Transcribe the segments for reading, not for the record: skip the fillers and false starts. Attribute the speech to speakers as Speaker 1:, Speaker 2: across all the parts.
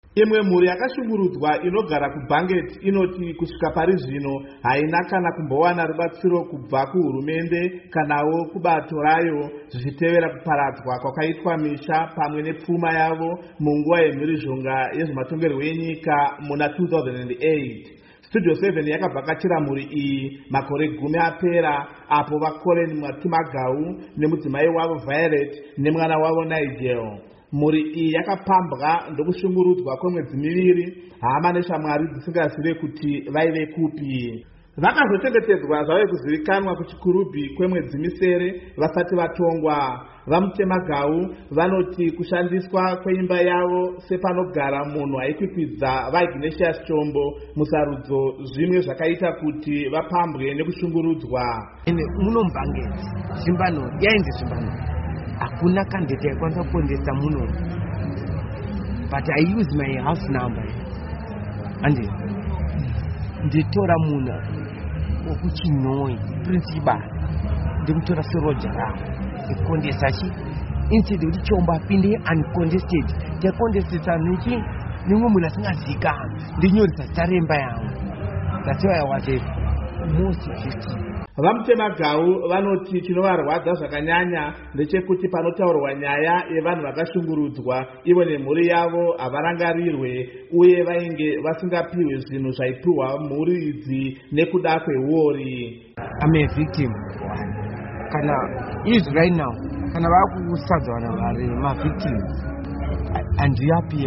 Speaker 1: Imwe mhuri yakashungurudzwa inogara kuBanget inoti kusvika pari zvino haina kana kumbowana rubatsiro kubva kuhurumende kanawo kubato rayo zvichitevera kuparadzwa kwakaitwa misha pamwe nepfuma yavo munguva yemhirizhonga yezvematongerwo enyika muna 2008. Studio 7 yakavhakachira mhuri iyi makore 10 apera apo vaCollen Mwatimagau nemudzimai wavo Violet nemwana wavo Nigel. Mhuri iyi yakapambwa ndokushungurudzwa kwemwedzi miviri hama neshamwari dzisingazive kuti vaive kupi. Vakazochengetedzwa zvave kuzivikanwa kuchikurubhi kwemwedzi misere vasati vatongwa. VaMutemagau vanoti kushandiswa kweimba yavo sepanogara munhu aikwikwidza vaIgnatius Chombo musarudzo zvimwe zvakaita kuti vapambwe nekushungurudzwa.
Speaker 2: Muno muBanget Zimbabwe yainzi Zimbabwe hakuna candidate yaikwanisa kuondesa muno, but I use my house number and nditora munhu wekuChinoi principal ndimutora seRoger ekondesa chi instead kuti Chombo apinde uncontested tacontestesa niki nimwe munhu asingazivikanwa ndinyoresa zita remba yangu. That's why I was a most 50.
Speaker 1: VaMutemagau vanoti chinovarwadza zvakanyanya ndechekuti panotaurwa nyaya yevanhu vakashungurudzwa ivo nemhuri yavo havarangarirwe uye vainge vasingapiwe zvinhu zvaipiwa mhuri idzi nekuda kweuori.
Speaker 2: I'm a victim. Kana is right now kana vakusadza vanhu vari mavictims and happy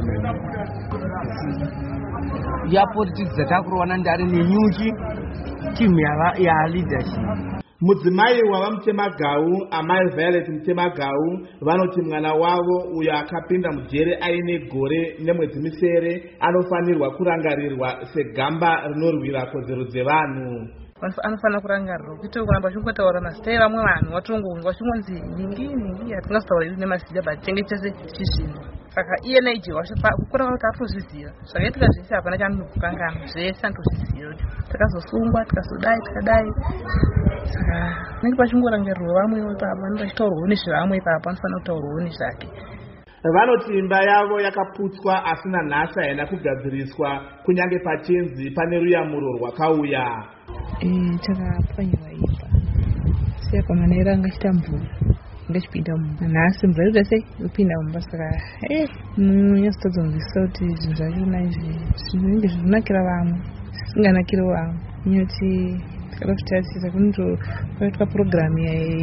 Speaker 2: yapolitics dzatakurowana ndari nenyuchi timu yaleadership.
Speaker 1: Mudzimai wavaMutemagau amai Violet Mutemagau vanoti mwana wavo uyo akapinda mujere aine gore nemwedzi misere anofanirwa kurangarirwa segamba rinorwira kodzero dzevanhu.
Speaker 3: Anofanira kurangarirwa kuti kuramba chingotaura mazita evamwe vanhu watongonzwa chingonzi ningi hatingazotaura ivi nemazita but tinenge chese tichizvinhu. Saka iye Nigel kukura kuti atozviziva zvakaitika zvese hapana chaanokukangana zvese anotozviziva kuti takazosungwa tikadai. Saka nenge pachingorangarirwa vamwe ipapo vanenge vachitaurwawo nezvevamwe ipapo anofanira kutaurwawo nezvake.
Speaker 1: Vanoti imba yavo yakaputswa asina nhasi haina kugadziriswa kunyange pachinzi pane ruyamuro rwakauya.
Speaker 3: Takapwanyiwa imba sepa manera angachita mvura ngachipinda mumba nhasi mvura yoda sei yopinda mumba. Saka nyasitadzonzwisa kuti zvinhu zvachona izvi zvinenge zvinonakira vamwe zvisinganakiri vamwe. Nyoti tikada kutarisa kunotoitwa purogiramu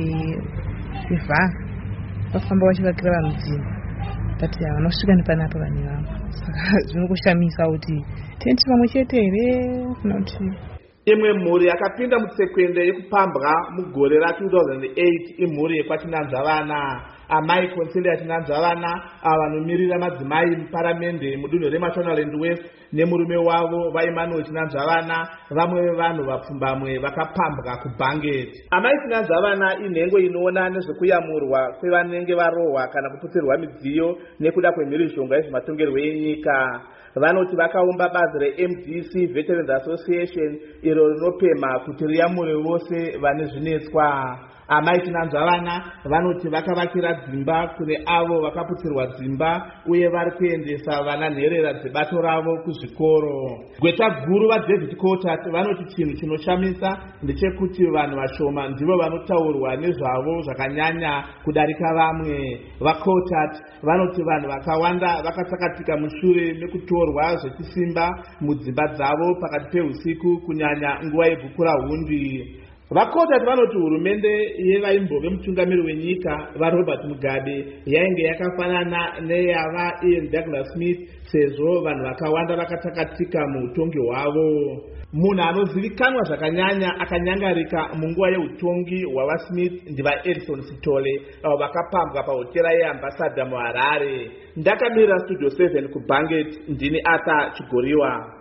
Speaker 3: yevhara vafamba vachivakira vanhu dzimba but vanosvika nepanapa vane vamwe. Saka zvinongoshamisa kuti tenti pamwe chete here kana kuti.
Speaker 1: Imwe mhuri yakapinda mutsekwende yekupambwa mugore ra2008 imhuri yekwachinanzvavana. Amai Concelia Chinanzvavana avanomiririra madzimai muparamende mudunhu reMashonaland West nemurume wavo vaEmmanuel Chinanzvavana vamwe vevanhu vapfumbamwe vakapambwa kuBanget. Amai Chinanzvavana inhengo inoona nezvekuyamurwa kwevanenge varohwa kana kuputsirwa midziyo nekuda kwemhirizhonga yezvematongerwo enyika. Vanoti vakaumba bazi reMDC Veterans Association iro rinopemha kuti riyamure vose vane zvinetswa. Amai Chinanzvavana vanoti vakavakira dzimba kune avo vakaputsirwa dzimba uye vari kuendesa vana nherera dzebato ravo kuzvikoro. Gweta guru vaDavid Cotat vanoti chinhu chinoshamisa ndechekuti vanhu vashoma ndivo vanotaurwa nezvavo zvakanyanya kudarika vamwe. VaCotat vanoti vanhu vakawanda vakatsakatika mushure mekutorwa zvechisimba mudzimba dzavo pakati peusiku kunyanya nguva yebhuku rahundi. VaCotat vanoti hurumende yevaimbove mutungamiri wenyika vaRobert Mugabe yainge yakafanana neyava Ian Douglas Smith sezvo vanhu vakawanda vakatsakatika muutongi hwavo. Munhu anozivikanwa zvakanyanya akanyangarika munguva yeutongi hwavaSmith ndivaEdison Sitole avo vakapambwa pahotera yeAmbassador muHarare. Ndakamirira Studio 7 kuBanget ndini Arthur Chigoriwa.